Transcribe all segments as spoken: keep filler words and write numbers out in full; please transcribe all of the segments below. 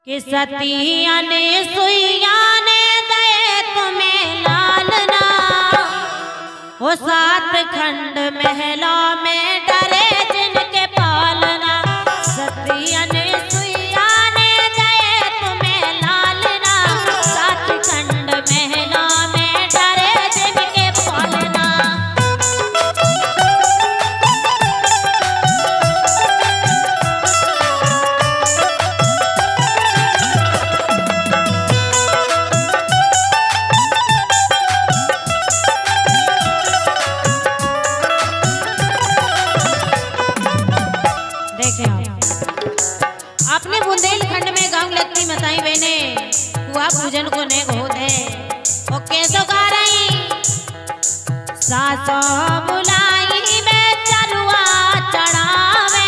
कि सतिया ने सुइया ने दे तुम्हें लालना, वो सात खंड महला में डरे जिनके पालना। सतिया ने सुइया ने दे तुम्हें लालना, सात खंड महला में डरे जिनके पालना। अपने बुंदेलखंड में गांव लगती मताई बहने हुआ पूजन को ने होत है। वो कैसो गा रही सासो बुलाई में चरुआ चढ़ावे,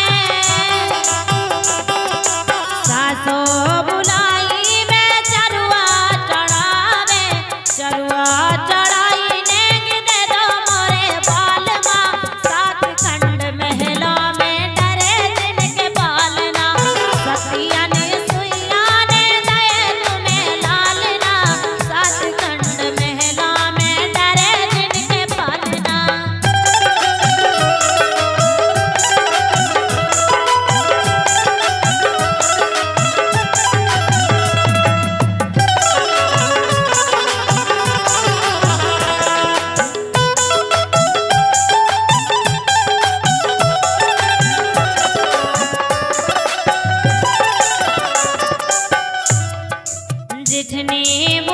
सासो बुलाई में चरुआ चढ़ावे, चरुआ चढ़ाई ने दे दो मोरे बालमा, सात खंड महला में डरे जिनके पालना। सतिया ने सुइया ने दे तुम्हें लालना, सात खंड महला में डरे जिनके पालना। जितनी